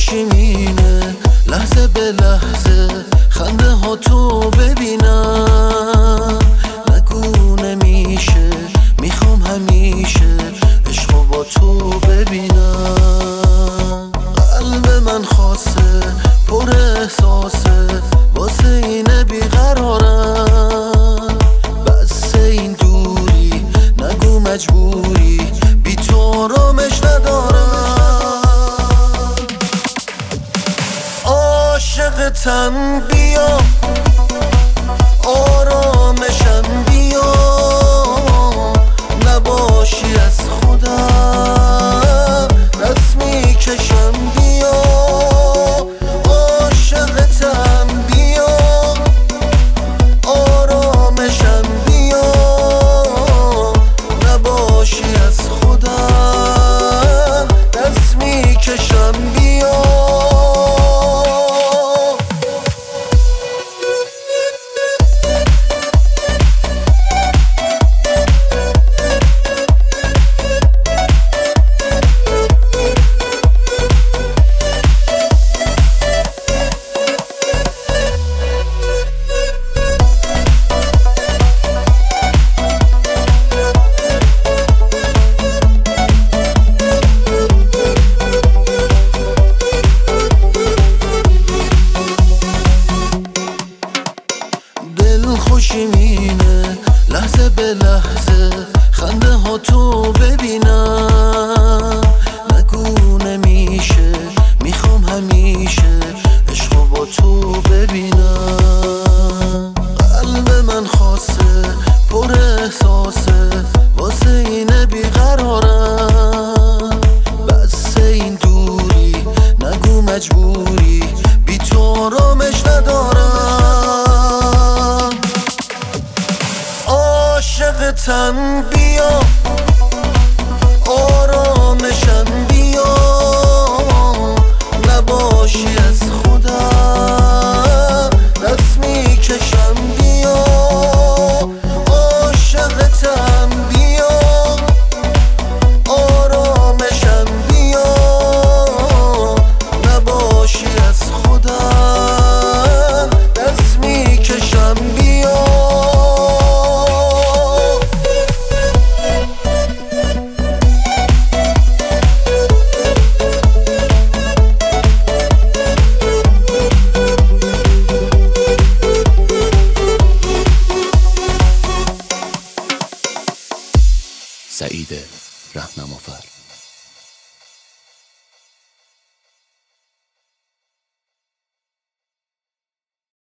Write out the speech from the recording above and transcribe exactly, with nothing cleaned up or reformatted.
خوشیم اینه لحظه به لحظه خنده ها تو ببینم. نگو نمیشه میخوام همیشه عشقو با تو ببینم. قلب من خاصه پر احساسه واسه اینه بیقرارم. بس این دوری نگو مجبوری بی تو آرامش ندارم. عاشقتم بیا آرامشم بیا نباشی از خودم دست میکشم بیا. عاشقتم بیا آرامشم بیا نباشی از خودم دست میکشم بیا. خوشیم اینه لحظه به لحظه خنده ها تو ببینم. نگو نمیشه میخوام همیشه عشقو با تو ببینم. قلب من خاصه پر احساسه واسه اینه بیقرارم. بس این دوری نگو مجبوری بی تو آرامش ندارم. عاشقتم بیا آرامشم بیا نباشی از خودم دست میکشم بیا. عاشقتم بیا آرامشم بیا نباشی از خودم دست میکشم بیا. سعید رهنمافر.